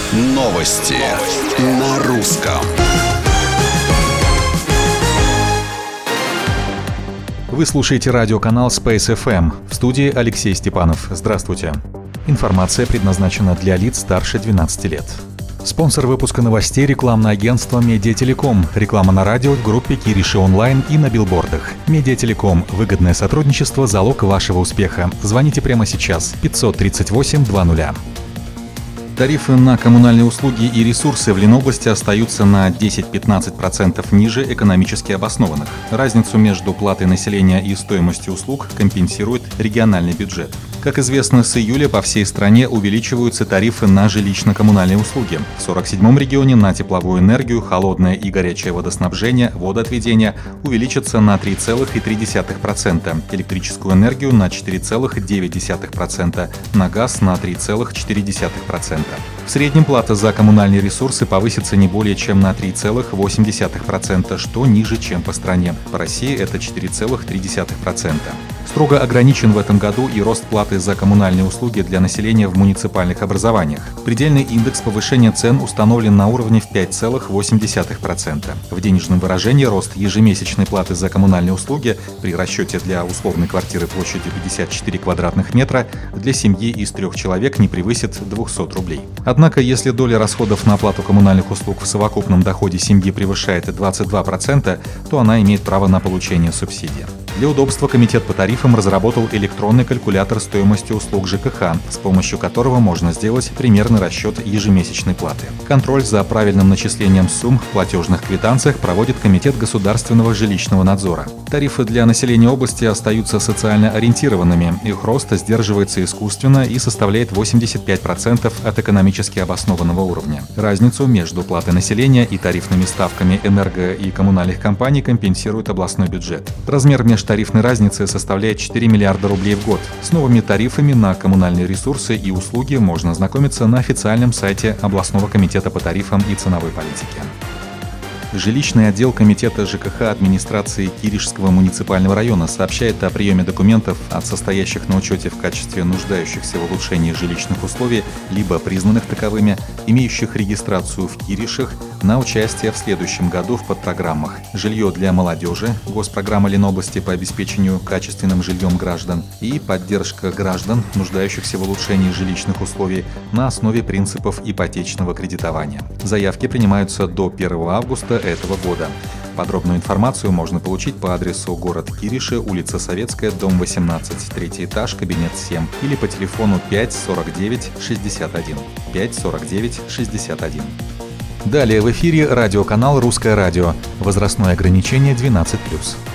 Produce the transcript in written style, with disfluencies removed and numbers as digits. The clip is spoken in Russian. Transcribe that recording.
Новости на русском. Вы слушаете радиоканал Space FM. В студии Алексей Степанов. Здравствуйте. Информация предназначена для лиц старше 12 лет. Спонсор выпуска новостей — рекламное агентство «Медиателеком». Реклама на радио, в группе Кириши онлайн и на билбордах. «Медиателеком» — выгодное сотрудничество — залог вашего успеха. Звоните прямо сейчас. 538 20. Тарифы на коммунальные услуги и ресурсы в Ленобласти остаются на 10-15% ниже экономически обоснованных. Разницу между платой населения и стоимостью услуг компенсирует региональный бюджет. Как известно, с июля по всей стране увеличиваются тарифы на жилищно-коммунальные услуги. В 47-м регионе на тепловую энергию, холодное и горячее водоснабжение, водоотведение увеличатся на 3,3%, электрическую энергию на 4,9%, на газ на 3,4%. В среднем плата за коммунальные ресурсы повысится не более чем на 3,8%, что ниже, чем по стране. По России это 4,3%. Строго ограничен в этом году и рост платы за коммунальные услуги для населения в муниципальных образованиях. Предельный индекс повышения цен установлен на уровне в 5,8%. В денежном выражении рост ежемесячной платы за коммунальные услуги при расчете для условной квартиры площадью 54 квадратных метра для семьи из 3 человек не превысит 200 рублей. Однако, если доля расходов на оплату коммунальных услуг в совокупном доходе семьи превышает 22%, то она имеет право на получение субсидии. Для удобства Комитет по тарифам разработал электронный калькулятор стоимости услуг ЖКХ, с помощью которого можно сделать примерный расчет ежемесячной платы. Контроль за правильным начислением сумм в платежных квитанциях проводит Комитет государственного жилищного надзора. Тарифы для населения области остаются социально ориентированными, их рост сдерживается искусственно и составляет 85% от экономически обоснованного уровня. Разницу между платой населения и тарифными ставками энерго- и коммунальных компаний компенсирует областной бюджет. Размер межтарифной разницы составляет 4 миллиарда рублей в год. С новыми тарифами на коммунальные ресурсы и услуги можно ознакомиться на официальном сайте областного комитета по тарифам и ценовой политике. Жилищный отдел Комитета ЖКХ администрации Киришского муниципального района сообщает о приеме документов от состоящих на учете в качестве нуждающихся в улучшении жилищных условий, либо признанных таковыми, имеющих регистрацию в Киришах, на участие в следующем году в подпрограммах: «Жилье для молодежи», госпрограмма Ленобласти по обеспечению качественным жильем граждан, и «Поддержка граждан, нуждающихся в улучшении жилищных условий на основе принципов ипотечного кредитования». Заявки принимаются до 1 августа этого года. Подробную информацию можно получить по адресу: город Кириши, улица Советская, дом 18, 3 этаж, кабинет 7, или по телефону 5 49 61. 5 49 61. Далее в эфире радиоканал «Русское радио». Возрастное ограничение 12+.